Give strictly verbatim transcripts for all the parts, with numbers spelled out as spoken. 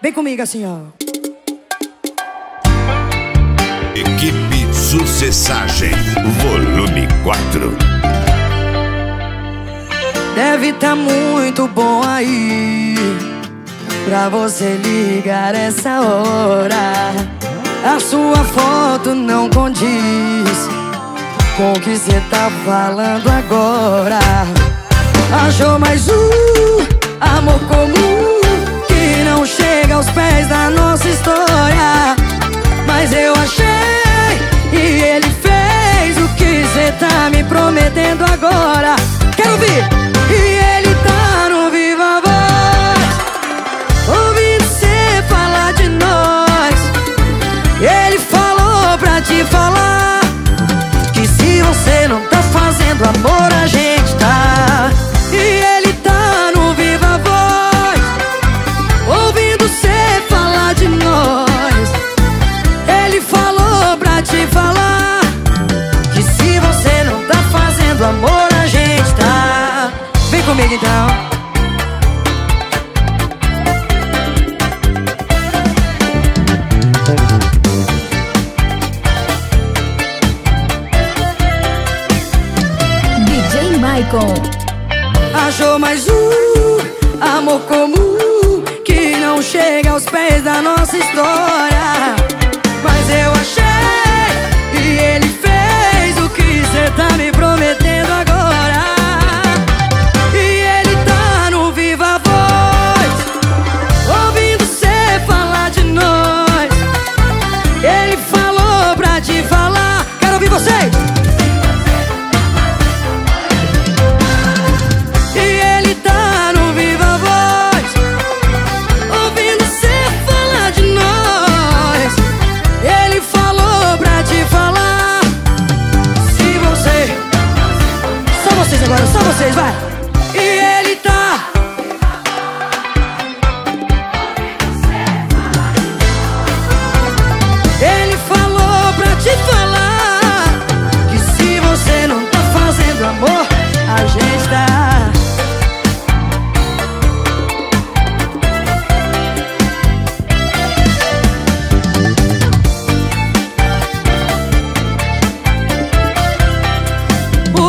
Vem comigo assim, ó. Equipe Sucessagem, volume quatro. Deve tá muito bom aí pra você ligar essa hora. A sua foto não condiz com o que cê tá falando agora. Achou mais um amor comum que não chega aos pés da nossa história. Mas eu achei e ele fez o que cê tá me prometendo agora. Quero ouvir! E ele tá no Viva Voz, ouvindo cê falar de nós. Ele falou pra te falar que se você não tá fazendo amor, a gente tá. E ele tá no Viva Voz, ouvindo cê falar de nós. Ele falou pra te falar que se você não tá fazendo amor, a gente tá. Vem comigo então. D J Maicon. Achou mais um amor comum que não chega aos pés da nossa história. Mas eu achei e ele fez o que cê tá me prometendo agora. E ele tá no Viva Voz, ouvindo cê falar de nós. Ele falou pra te falar. Quero ouvir vocês! Agora só vocês, vai! E ele tá. Ele falou pra te falar que se você não tá fazendo amor, a gente tá.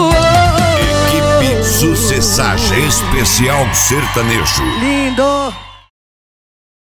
Sucessagem Especial Sertanejo. Lindo!